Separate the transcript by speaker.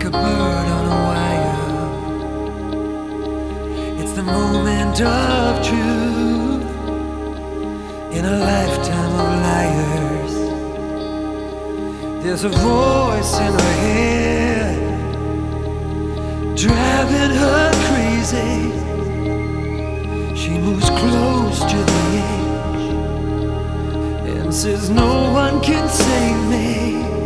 Speaker 1: a bird on a wire. It's the moment of truth in a lifetime of liars. There's a voice in her head driving her crazy. She moves close to the edge and says no one can save me.